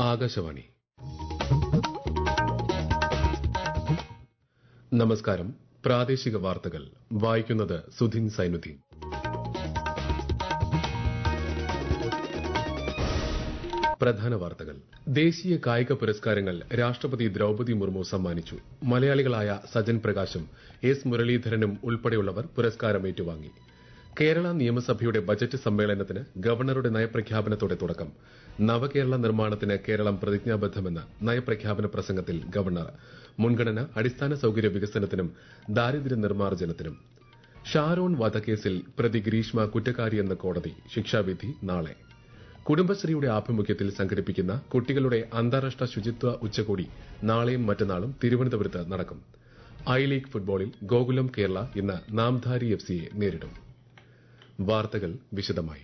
ആകാശവാണി. നമസ്കാരം. പ്രാദേശിക വാർത്തകൾ വായിക്കുന്നത് സുധിൻ സൈനുദ്ദീൻ. പ്രധാന വാർത്തകൾ. ദേശീയ കായിക പുരസ്കാരങ്ങൾ രാഷ്ട്രപതി ദ്രൌപദി മുർമു സമ്മാനിച്ചു. മലയാളികളായ സജൻ പ്രകാശും എസ് മുരളീധരനും ഉൾപ്പെടെയുള്ളവർ പുരസ്കാരം ഏറ്റുവാങ്ങി. കേരള നിയമസഭയുടെ ബജറ്റ് സമ്മേളനത്തിന് ഗവർണറുടെ നയപ്രഖ്യാപനത്തോടെ തുടക്കം. നവകേരള നിർമ്മാണത്തിന് കേരളം പ്രതിജ്ഞാബദ്ധമെന്ന് നയപ്രഖ്യാപന പ്രസംഗത്തിൽ ഗവർണർ. മുൻഗണന അടിസ്ഥാന സൌകര്യ വികസനത്തിനും ദാരിദ്ര്യ നിർമ്മാർജ്ജനത്തിനും. ഷാരോൺ വധക്കേസിൽ പ്രതി ഗ്രീഷ്മ കുറ്റക്കാരിയെന്ന് കോടതി. ശിക്ഷാവിധി നാളെ. കുടുംബശ്രീയുടെ ആഭിമുഖ്യത്തിൽ സംഘടിപ്പിക്കുന്ന കുട്ടികളുടെ അന്താരാഷ്ട്ര ശുചിത്വ ഉച്ചകോടി നാളെയും മറ്റന്നാളും തിരുവനന്തപുരത്ത് നടക്കും. ഐ ലീഗ് ഫുട്ബോളിൽ ഗോകുലം കേരള ഇന്ന് നാംധാരി എഫ്സിയെ നേരിടും. വാർത്തകൾ വിശദമായി.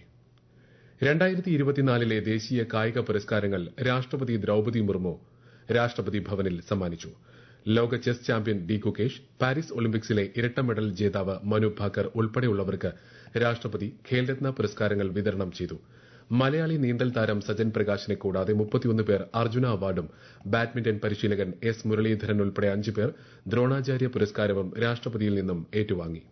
2024 ദേശീയ കായിക പുരസ്കാരങ്ങൾ രാഷ്ട്രപതി ദ്രൌപദി മുർമു രാഷ്ട്രപതി ഭവനിൽ സമ്മാനിച്ചു. ലോക chess champion D Gukesh, Paris ഒളിമ്പിക്സിലെ ഇരട്ട മെഡൽ ജേതാവ് മനു ഭാക്കർ ഉൾപ്പെടെയുള്ളവർക്ക് രാഷ്ട്രപതി ഖേൽരത്ന പുരസ്കാരങ്ങൾ വിതരണം ചെയ്തു. മലയാളി നീന്തൽ താരം സജൻ പ്രകാശിനെ കൂടാതെ 31 പേർ അർജുന അവാർഡും ബാഡ്മിന്റൺ പരിശീലകൻ എസ് മുരളീധരൻ ഉൾപ്പെടെ 5 പേർ ദ്രോണാചാര്യ പുരസ്കാരവും രാഷ്ട്രപതിയിൽ നിന്നും ഏറ്റുവാങ്ങി.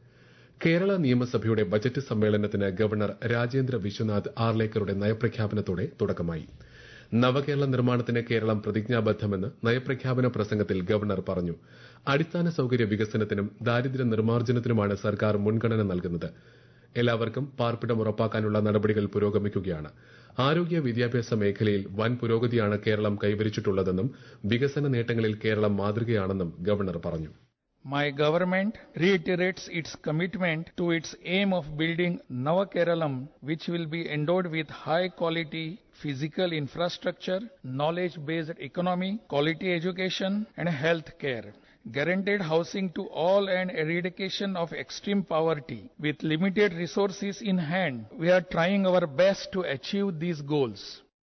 കേരള നിയമസഭയുടെ ബജറ്റ് സമ്മേളനത്തിന് ഗവർണർ രാജേന്ദ്ര വിശ്വനാഥ് ആർലേക്കറുടെ നയപ്രഖ്യാപനത്തോടെ തുടക്കമായി. നവകേരള നിർമ്മാണത്തിന് കേരളം പ്രതിജ്ഞാബദ്ധമെന്ന് നയപ്രഖ്യാപന പ്രസംഗത്തിൽ ഗവർണർ പറഞ്ഞു. അടിസ്ഥാന സൌകര്യ വികസനത്തിനും ദാരിദ്ര്യ നിർമ്മാർജ്ജനത്തിനുമാണ് സർക്കാർ മുൻഗണന നൽകുന്നത്. എല്ലാവർക്കും പാർപ്പിടം ഉറപ്പാക്കാനുള്ള നടപടികൾ പുരോഗമിക്കുകയാണ്. ആരോഗ്യ വിദ്യാഭ്യാസ മേഖലയിൽ വൻ പുരോഗതിയാണ് കേരളം കൈവരിച്ചിട്ടുള്ളതെന്നും വികസന നേട്ടങ്ങളിൽ കേരളം മാതൃകയാണെന്നും ഗവർണർ പറഞ്ഞു. My government reiterates its commitment to its aim of building Nava Keralam, which will be endowed with high-quality physical infrastructure, knowledge-based economy, quality education, and health care. Guaranteed housing to all and eradication of extreme poverty. With limited resources in hand, we are trying our best to achieve these goals.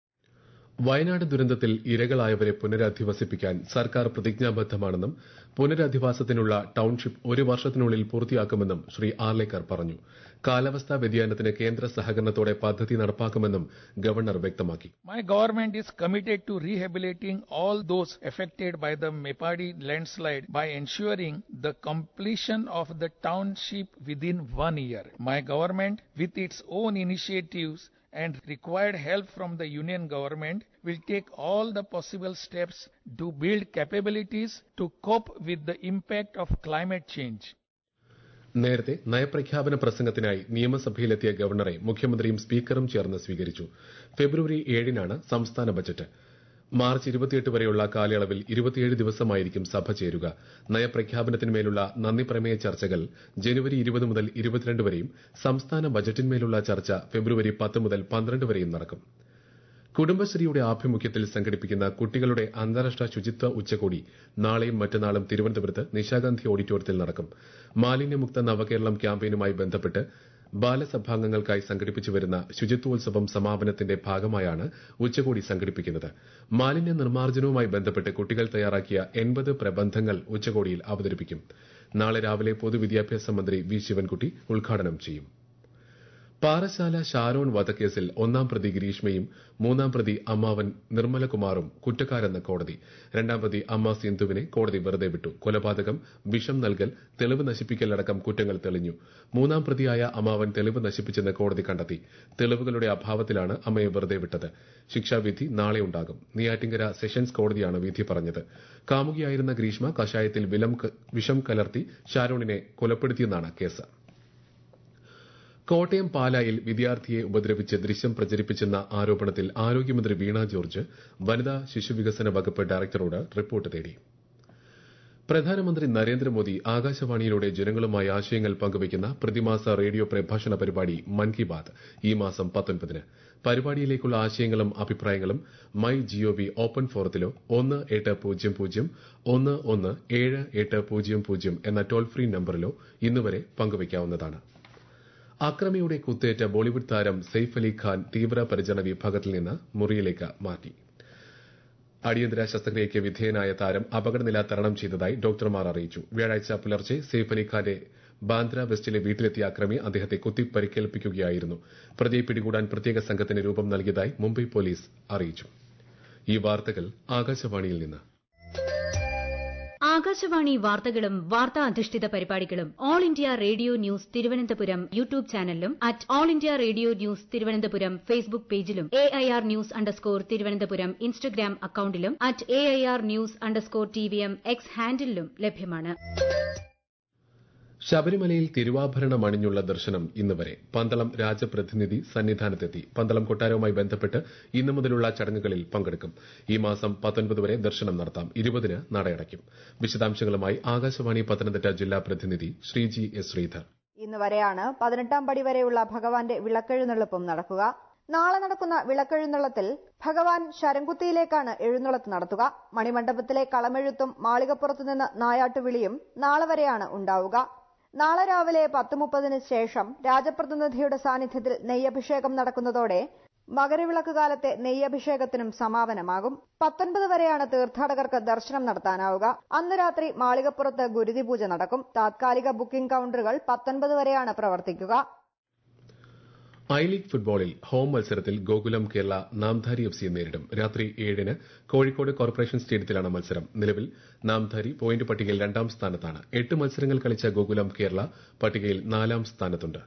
Wayanad ദുരന്തത്തിൽ ഇരകളായവരെ പുനരധിവസിപ്പിക്കാൻ സർക്കാർ പ്രതിജ്ഞാബദ്ധമാണെന്നും പുനരധിവാസത്തിനുള്ള township 1 വർഷത്തിനുള്ളിൽ പൂർത്തിയാക്കുമെന്നും ശ്രീ ആർലേക്കർ പറഞ്ഞു. കാലാവസ്ഥാ വ്യതിയാനത്തിന് കേന്ദ്ര സഹകരണത്തോടെ പദ്ധതി നടപ്പാക്കുമെന്നും ഗവർണർ വ്യക്തമാക്കി. My government is committed to rehabilitating all those affected by the Mepadi landslide by ensuring the completion of the township within 1 year. My government, with its own initiatives and required help from the Union government, will take all the possible steps to build capabilities to cope with the impact of climate change. നേരത്തെ നയപ്രഖ്യാപന പ്രസംഗത്തിനായി നിയമസഭയിലെത്തിയ ഗവർണറെ മുഖ്യമന്ത്രിയും സ്പീക്കറും ചേർന്ന് സ്വീകരിച്ചു. ഫെബ്രുവരി 7-നാണ് സംസ്ഥാന budget. March 28 വരെയുള്ള കാലയളവിൽ 27 ദിവസമായിരിക്കും സഭ ചേരുക. നയപ്രഖ്യാപനത്തിന്മേലുള്ള നന്ദിപ്രമേയ ചർച്ചകൾ ജനുവരി 20 മുതൽ 22 വരെയും സംസ്ഥാന ബജറ്റിന്മേലുള്ള ചർച്ച ഫെബ്രുവരി 10 മുതൽ 12 വരെയും നടക്കും. കുടുംബശ്രീയുടെ ആഭിമുഖ്യത്തിൽ സംഘടിപ്പിക്കുന്ന കുട്ടികളുടെ അന്താരാഷ്ട്ര ശുചിത്വ ഉച്ചകോടി നാളെയും മറ്റന്നാളും തിരുവനന്തപുരത്ത് നിശാഗന്ധി ഓഡിറ്റോറിയത്തിൽ നടക്കും. മാലിന്യമുക്ത നവകേരളം ക്യാമ്പയിനുമായി ബന്ധപ്പെട്ട് ബാലസഭാംഗങ്ങൾക്കായി സംഘടിപ്പിച്ചുവരുന്ന ശുചിത്വോത്സവം സമാപനത്തിന്റെ ഭാഗമായാണ് ഉച്ചകോടി സംഘടിപ്പിക്കുന്നത്. മാലിന്യ നിർമ്മാർജ്ജനവുമായി ബന്ധപ്പെട്ട് കുട്ടികൾ തയ്യാറാക്കിയ 80 പ്രബന്ധങ്ങൾ ഉച്ചകോടിയിൽ അവതരിപ്പിക്കും. നാളെ രാവിലെ പൊതുവിദ്യാഭ്യാസ മന്ത്രി വി ശിവൻകുട്ടി ഉദ്ഘാടനം ചെയ്യും. പാറശാല ഷാരോൺ വധക്കേസിൽ 1-ാം പ്രതി ഗ്രീഷ്മയും 3-ാം പ്രതി അമ്മാവൻ നിർമ്മലകുമാറും കുറ്റക്കാരെന്ന് കോടതി. 2-ാം പ്രതി അമ്മ സിന്ധുവിനെ കോടതി വെറുതെ വിട്ടു. കൊലപാതകം, വിഷം നൽകൽ, തെളിവ് നശിപ്പിക്കൽ അടക്കം കുറ്റങ്ങൾ തെളിഞ്ഞു. 3-ാം പ്രതിയായ അമ്മാവൻ തെളിവ് നശിപ്പിച്ചെന്ന് കോടതി കണ്ടെത്തി. തെളിവുകളുടെ അഭാവത്തിലാണ് അമ്മയെ വെറുതെ വിട്ടത്. ശിക്ഷാവിധി നാളെ ഉണ്ടാകും. നെയ്യാറ്റിൻകര സെഷൻസ് കോടതിയാണ് വിധി പറഞ്ഞത്. കാമുകിയായിരുന്ന ഗ്രീഷ്മ കഷായത്തിൽ വിഷം കലർത്തി ഷാരോണിനെ കൊലപ്പെടുത്തിയെന്നാണ് കേസ്. കോട്ടയം പാലായിൽ വിദ്യാർത്ഥിയെ ഉപദ്രവിച്ച് ദൃശ്യം പ്രചരിപ്പിച്ചെന്ന ആരോപണത്തിൽ ആരോഗ്യമന്ത്രി വീണ ജോർജ് വനിതാ ശിശുവികസന വകുപ്പ് ഡയറക്ടറോട് റിപ്പോർട്ട് തേടി. പ്രധാനമന്ത്രി നരേന്ദ്രമോദി ആകാശവാണിയിലൂടെ ജനങ്ങളുമായി ആശയങ്ങൾ പങ്കുവയ്ക്കുന്ന പ്രതിമാസ റേഡിയോ പ്രഭാഷണ പരിപാടി മൻ കി ബാത് ഈ മാസം 19-ന്. പരിപാടിയിലേക്കുള്ള ആശയങ്ങളും അഭിപ്രായങ്ങളും മൈ ജിഒവി ഓപ്പൺ ഫോറത്തിലോ 1800-117800 എന്ന ടോൾ ഫ്രീ നമ്പറിലോ ഇന്നുവരെ പങ്കുവയ്ക്കാവുന്നതാണ്. അക്രമിയുടെ കുത്തേറ്റ ബോളിവുഡ് താരം സെയ്ഫ് അലി ഖാൻ തീവ്രപരിചരണ വിഭാഗത്തിൽ നിന്ന് മുറിയിലേക്ക് മാറ്റി. അടിയന്തര ശസ്ത്രക്രിയയ്ക്ക് വിധേയനായ താരം അപകടനില തരണം ചെയ്തതായി ഡോക്ടർമാർ അറിയിച്ചു. വ്യാഴാഴ്ച പുലർച്ചെ സെയ്ഫ് അലി ഖാന്റെ ബാന്ദ്ര വെസ്റ്റിലെ വീട്ടിലെത്തിയ അക്രമി അദ്ദേഹത്തെ കുത്തി പരിക്കേൽപ്പിക്കുകയായിരുന്നു. പ്രതിയെ പിടികൂടാൻ പ്രത്യേക സംഘത്തിന് രൂപം നൽകിയതായി മുംബൈ പോലീസ് അറിയിച്ചു. ഈ വാർത്തകൾ ആകാശവാണിയിൽ നിന്ന്. ആകാശവാണി വാർത്തകളും വാർത്താ അധിഷ്ഠിത പരിപാടികളും all India radio news Thiruvananthapuram YouTube ചാനലിലും at all India radio news Thiruvananthapuram Facebook പേജിലും AIR ന്യൂസ് _ ഇൻസ്റ്റഗ്രാം അക്കൌണ്ടിലും at AIR news _TVM X ഹാൻഡിലും ലഭ്യമാണ്. ശബരിമലയിൽ തിരുവാഭരണം അണിഞ്ഞുള്ള ദർശനം ഇന്ന് വരെ. പന്തളം രാജപ്രതിനിധി സന്നിധാനത്തെത്തി. പന്തളം കൊട്ടാരവുമായി ബന്ധപ്പെട്ട് ഇന്നു മുതലുള്ള ചടങ്ങുകളിൽ പങ്കെടുക്കും. ഈ മാസം 19 വരെ ദർശനം നടത്താം. 20-ന് നടയടയ്ക്കും. വിശദാംശങ്ങളുമായി ആകാശവാണി പത്തനംതിട്ട ജില്ലാ പ്രതിനിധി ശ്രീജി എസ് ശ്രീധർ. ഇന്ന് വരെയാണ് 18-ാം പടി വരെയുള്ള ഭഗവാന്റെ വിളക്കെഴുന്നള്ളിപ്പും നടക്കുക. നാളെ നടക്കുന്ന വിളക്കെഴുന്നള്ളത്തിൽ ഭഗവാൻ ശരംകുത്തിയിലേക്കാണ് എഴുന്നള്ളത്ത് നടത്തുക. മണിമണ്ഡപത്തിലെ കളമെഴുത്തും മാളികപ്പുറത്തുനിന്ന് നായാട്ടുവിളിയും നാളെ വരെയാണ് ഉണ്ടാവുക. നാളെ രാവിലെ 10:30-ന് ശേഷം രാജപ്രതിനിധിയുടെ സാന്നിധ്യത്തിൽ നെയ്യഭിഷേകം നടക്കുന്നതോടെ മകരവിളക്ക് കാലത്തെ നെയ്യഭിഷേകത്തിനും സമാപനമാകും. 19 വരെയാണ് തീർത്ഥാടകർക്ക് ദർശനം നടത്താനാവുക. അന്ന് രാത്രി മാളികപ്പുറത്ത് ഗുരുതി പൂജ നടക്കും. താത്കാലിക ബുക്കിംഗ് കൌണ്ടറുകൾ 19 വരെയാണ് പ്രവർത്തിക്കുക. ഐ ലീഗ് ഫുട്ബോളിൽ ഹോം മത്സരത്തിൽ ഗോകുലം കേരള നാംധാരി എഫ്സിയെ നേരിടും. രാത്രി 7-ന് കോഴിക്കോട് കോർപ്പറേഷൻ സ്റ്റേഡിയത്തിലാണ് മത്സരം. നിലവിൽ നാംധാരി പോയിന്റ് പട്ടികയിൽ 2-ാം സ്ഥാനത്താണ്. 8 മത്സരങ്ങൾ കളിച്ച ഗോകുലം കേരള പട്ടികയിൽ 4-ാം സ്ഥാനത്തുണ്ട്.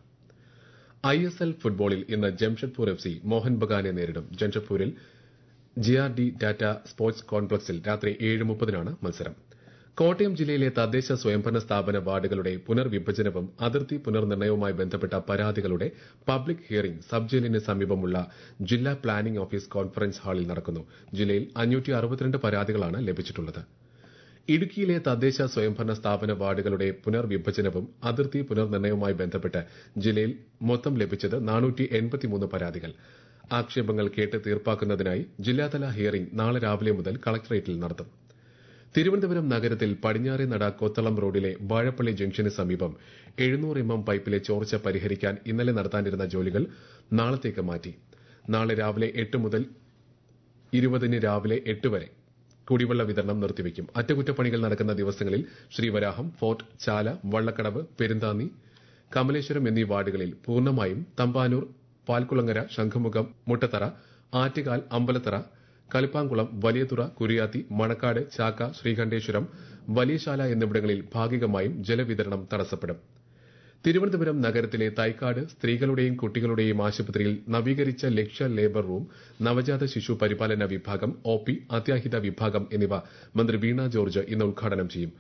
ISL ഫുട്ബോളിൽ ഇന്ന് ജംഷഡ്പൂർ എഫ്സി മോഹൻ ബഗാനെ നേരിടും. ജംഷഡ്പൂരിൽ GRD ടാറ്റ സ്പോർട്സ് കോംപ്ലക്സിൽ രാത്രി 7:30-നാണ് മത്സരം. കോട്ടയം ജില്ലയിലെ തദ്ദേശ സ്വയംഭരണ സ്ഥാപന വാർഡുകളുടെ പുനർവിഭജനവും അതിർത്തി പുനർനിർണയവുമായി ബന്ധപ്പെട്ട പരാതികളുടെ പബ്ലിക് ഹിയറിംഗ് സബ് ജയിലിന് സമീപമുള്ള ജില്ലാ പ്ലാനിംഗ് ഓഫീസ് കോൺഫറൻസ് ഹാളിൽ നടക്കുന്നു. ജില്ലയിൽ 562 പരാതികളാണ് ലഭിച്ചിട്ടുള്ളത്. ഇടുക്കിയിലെ തദ്ദേശ സ്വയംഭരണ സ്ഥാപന വാർഡുകളുടെ പുനർവിഭജനവും അതിർത്തി പുനർനിർണയവുമായി ബന്ധപ്പെട്ട് ജില്ലയിൽ മൊത്തം ലഭിച്ചത് 483 പരാതികൾ. ആക്ഷേപങ്ങൾ കേട്ട് തീർപ്പാക്കുന്നതിനായി ജില്ലാതല ഹിയറിംഗ് നാളെ രാവിലെ മുതൽ കളക്ടറേറ്റിൽ നടത്തും. തിരുവനന്തപുരം നഗരത്തിൽ പടിഞ്ഞാറേനട കൊത്തളം റോഡിലെ വാഴപ്പള്ളി ജംഗ്ഷന് സമീപം 700 mm പൈപ്പിലെ ചോർച്ച പരിഹരിക്കാൻ ഇന്നലെ നടത്താനിരുന്ന ജോലികൾ നാളത്തേക്ക് മാറ്റി. നാളെ രാവിലെ 8 മുതൽ 20-ന് രാവിലെ 8 വരെ കുടിവെള്ള വിതരണം നിർത്തിവെക്കും. അറ്റകുറ്റപ്പണികൾ നടക്കുന്ന ദിവസങ്ങളിൽ ശ്രീവരാഹം, ഫോർട്ട്, ചാല, വള്ളക്കടവ്, പെരുന്താന്നി, കമലേശ്വരം എന്നീ വാർഡുകളിൽ പൂർണ്ണമായും തമ്പാനൂർ, പാൽക്കുളങ്ങര, ശംഖുമുഖം, മുട്ടത്തറ, ആറ്റുകാൽ, അമ്പലത്തറ, കളിപ്പാങ്കുളം, വലിയതുറ, കുരിയാത്തി, മണക്കാട്, ചാക്ക, ശ്രീകണ്ഠേശ്വരം, വലിയശാല എന്നിവിടങ്ങളിൽ ഭാഗികമായും ജലവിതരണം തടസ്സപ്പെടും. തിരുവനന്തപുരം നഗരത്തിലെ തൈക്കാട് സ്ത്രീകളുടെയും കുട്ടികളുടെയും ആശുപത്രിയിൽ നവീകരിച്ച ലക്ഷ്യ ലേബർ റൂം, നവജാത ശിശു പരിപാലന വിഭാഗം, OP, അത്യാഹിത വിഭാഗം എന്നിവ മന്ത്രി വീണ ജോർജ് ഇന്ന് ഉദ്ഘാടനം ചെയ്യും.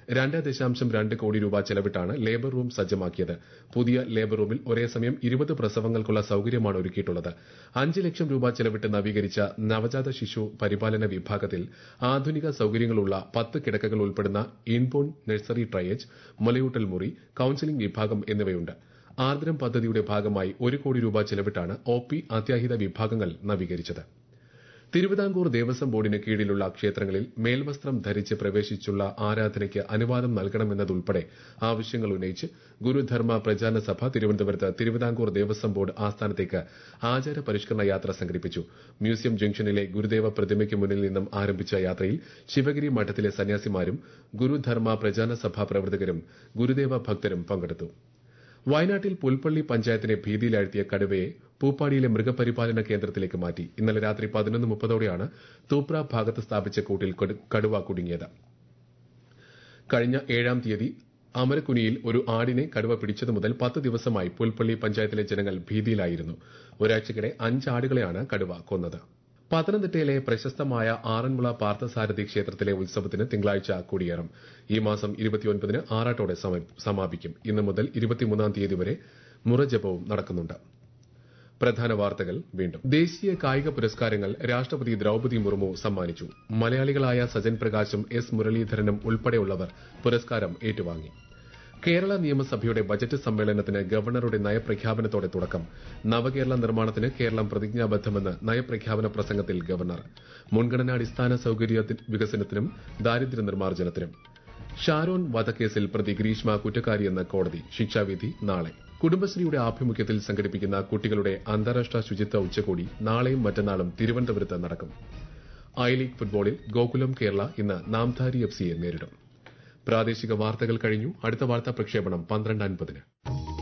2.2 കോടി രൂപ ചെലവിട്ടാണ് ലേബർ റൂം സജ്ജമാക്കിയത്. പുതിയ ലേബർ റൂമിൽ ഒരേസമയം 20 പ്രസവങ്ങൾക്കുള്ള സൌകര്യമാണ് ഒരുക്കിയിട്ടുള്ളത്. 5 ലക്ഷം രൂപ ചെലവിട്ട് നവീകരിച്ച നവജാത ശിശു പരിപാലന വിഭാഗത്തിൽ ആധുനിക സൌകര്യങ്ങളുള്ള 10 കിടക്കകൾ ഉൾപ്പെടുന്ന ഇൻബോൺ നഴ്സറി ട്രയേജ്, മുലയൂട്ടൽ മുറി, കൌൺസിലിംഗ് വിഭാഗം എന്നിവയുണ്ട്. ആർദ്രം പദ്ധതിയുടെ ഭാഗമായി 1 കോടി രൂപ ചെലവിട്ടാണ് OP, അത്യാഹിത വിഭാഗങ്ങൾ നവീകരിച്ചത്. തിരുവിതാംകൂർ ദേവസ്വം ബോർഡിന് കീഴിലുള്ള ക്ഷേത്രങ്ങളിൽ മേൽവസ്ത്രം ധരിച്ച് പ്രവേശിച്ചുള്ള ആരാധനയ്ക്ക് അനുവാദം നൽകണമെന്നതുൾപ്പെടെ ആവശ്യങ്ങൾ ഉന്നയിച്ച് ഗുരുധർമ്മ പ്രചാരണ സഭ തിരുവനന്തപുരത്ത് തിരുവിതാംകൂർ ദേവസ്വം ബോർഡ് ആസ്ഥാനത്തേക്ക് ആചാര പരിഷ്കരണ യാത്ര സംഘടിപ്പിച്ചു. മ്യൂസിയം ജംഗ്ഷനിലെ ഗുരുദേവ പ്രതിമയ്ക്ക് മുന്നിൽ നിന്നും ആരംഭിച്ച യാത്രയിൽ ശിവഗിരി മഠത്തിലെ സന്യാസിമാരും ഗുരുധർമ്മ പ്രചാരണ സഭാ പ്രവർത്തകരും ഗുരുദേവ ഭക്തരും പങ്കെടുത്തു. വയനാട്ടിൽ പുൽപ്പള്ളി പഞ്ചായത്തിനെ ഭീതിയിലാഴ്ത്തിയ കടുവയെ പൂപ്പാടിയിലെ മൃഗപരിപാലന കേന്ദ്രത്തിലേക്ക് മാറ്റി. ഇന്നലെ രാത്രി 11:30-ഓടെയാണ് തൂപ്ര ഭാഗത്ത് സ്ഥാപിച്ച കൂട്ടിൽ കടുവ കുടുങ്ങിയത്. കഴിഞ്ഞ 7-ാം തീയതി അമരക്കുനിയിൽ ഒരു ആടിനെ കടുവ പിടിച്ചതു മുതൽ 10 ദിവസമായി പുൽപ്പള്ളി പഞ്ചായത്തിലെ ജനങ്ങൾ ഭീതിയിലായിരുന്നു. ഒരാഴ്ചക്കിടെ 5 ആടുകളെയാണ് കടുവ കൊന്നത്. പത്തനംതിട്ടയിലെ പ്രശസ്തമായ ആറന്മുള പാർത്ഥസാരഥി ക്ഷേത്രത്തിലെ ഉത്സവത്തിന് തിങ്കളാഴ്ച കൊടിയേറും. ഈ മാസം 29-ന് ആറാട്ടോടെ സമാപിക്കും. ഇന്ന് മുതൽ 23-ാം തീയതി വരെ മുറജപവും നടക്കുന്നുണ്ട്. പ്രധാന വാർത്തകൾ വീണ്ടും. ദേശീയ കായിക പുരസ്കാരങ്ങൾ രാഷ്ട്രപതി ദ്രൌപദി മുർമു സമ്മാനിച്ചു. മലയാളികളായ സജൻ പ്രകാശും S. മുരളീധരനും ഉൾപ്പെടെയുള്ളവർ പുരസ്കാരം ഏറ്റുവാങ്ങി. കേരള നിയമസഭയുടെ ബജറ്റ് സമ്മേളനത്തിന് ഗവർണറുടെ നയപ്രഖ്യാപനത്തോടെ തുടക്കം. നവകേരള നിർമ്മാണത്തിന് കേരളം പ്രതിജ്ഞാബദ്ധമെന്ന് നയപ്രഖ്യാപന പ്രസംഗത്തിൽ ഗവർണർ. മുൻഗണനാടിസ്ഥാന സൌകര്യ വികസനത്തിനും ദാരിദ്ര്യ നിർമ്മാർജ്ജനത്തിനും. ഷാരോൺ വധക്കേസിൽ പ്രതി ഗ്രീഷ്മ കുറ്റക്കാരിയെന്ന് കോടതി. ശിക്ഷാവിധി നാളെ. കുടുംബശ്രീയുടെ ആഭിമുഖ്യത്തിൽ സംഘടിപ്പിക്കുന്ന കുട്ടികളുടെ അന്താരാഷ്ട്ര ശുചിത്വ ഉച്ചകോടി നാളെയും മറ്റന്നാളും തിരുവനന്തപുരത്ത് നടക്കും. ഐ ലീഗ് ഫുട്ബോളിൽ ഗോകുലം കേരള ഇന്ന് നാംധാരി എഫ്സിയെ നേരിടും. പ്രാദേശിക വാർത്തകൾ കഴിഞ്ഞു. അടുത്ത വാർത്താ പ്രക്ഷേപണം 12:50-ന്.